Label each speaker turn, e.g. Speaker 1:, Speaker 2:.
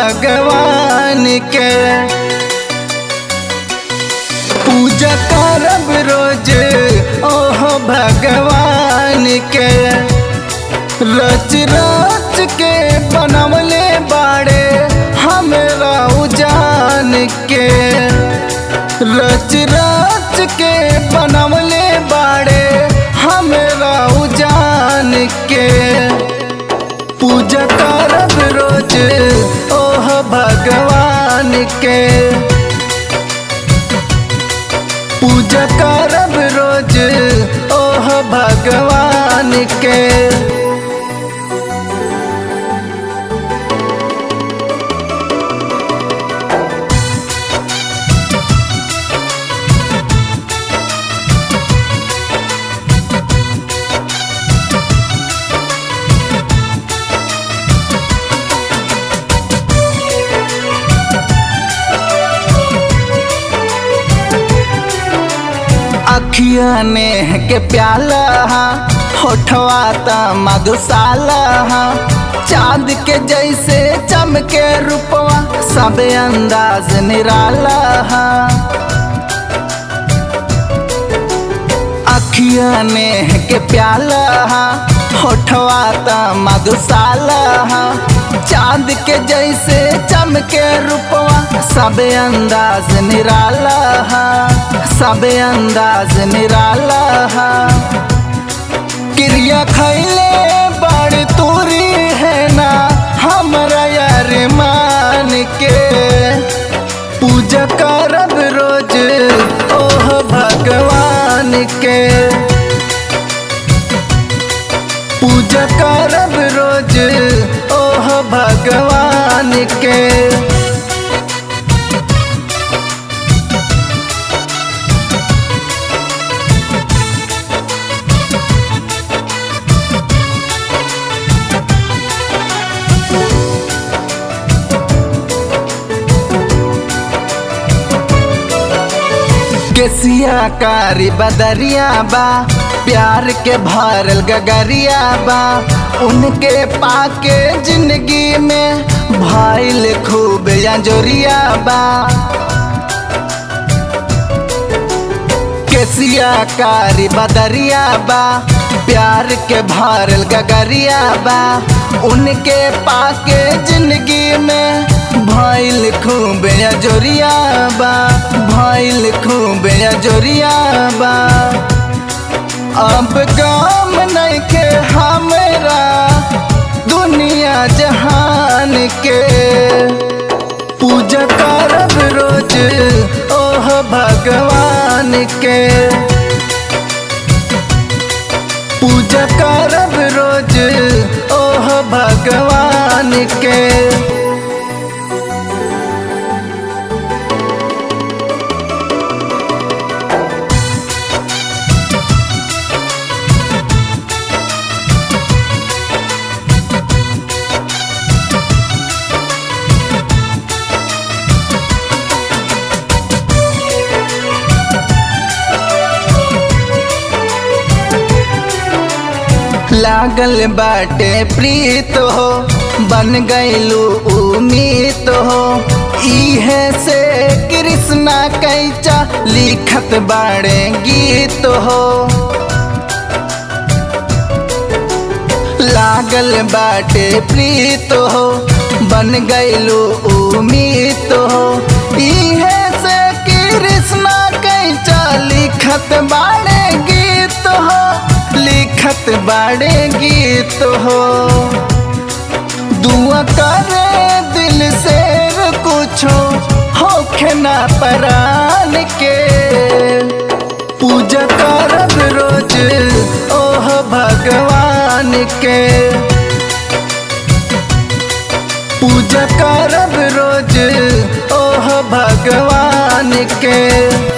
Speaker 1: भगवान के। पूजा करब रोज ओह भगवान के। रच रच के बनवले बाड़े हमरा उजान के। रच रच के बनवले बाड़े हमरा उजान के। पूजा करब रोज ओह भगवान के। पूजा करब रोज ओह भगवान के। अखिया नेह के प्याला होठवा त मधुशाला। चाँद के जैसे चमके रूपवा सब अंदाज निराला। अखिया नेह के प्याला होठवा त मधुशाला। चाँद के जैसे चमके रूपवा सब अंदाज निराला। सब अंदाज निराला। क्रिया खैले बड़ तूरी है ना हमरा यार मान के। पूजा करब रोज ओह भगवान के। पूजा करब रोज ओह भगवान के। केसिया कारी बदरिया बा प्यार के भरल गगरिया बा। उनके पाके जिंदगी में भइल खूब अंजोरिया बा। केसिया कारी बदरिया बा प्यार के भरल गगरिया बा। उनके पाके जिंदगी में भइल खूब अंजोरिया बा। भइल खूब अंजोरिया बा। अब काम नइखे हमरा दुनिया जहान के। पूजा करब रोज ओह भगवान के। पूजा करब रोज ओह भगवान के। लागल बाटे प्रीत हो बन गईलू उम्मीद हो। इहे से कृष्णा कैचा लिखत बाड़े गीत हो। लागल बाटे प्रीत हो बन गईलू उम्मीद हो। इहे से कृष्णा कैचा लिखत बाड़े गीत हो। लिखत बाड़े गीत हो। दुआ करे दिल से कुछो होखे ना परान के। पूजा करब रोज ओह भगवान के। पूजा करब रोज ओह भगवान के।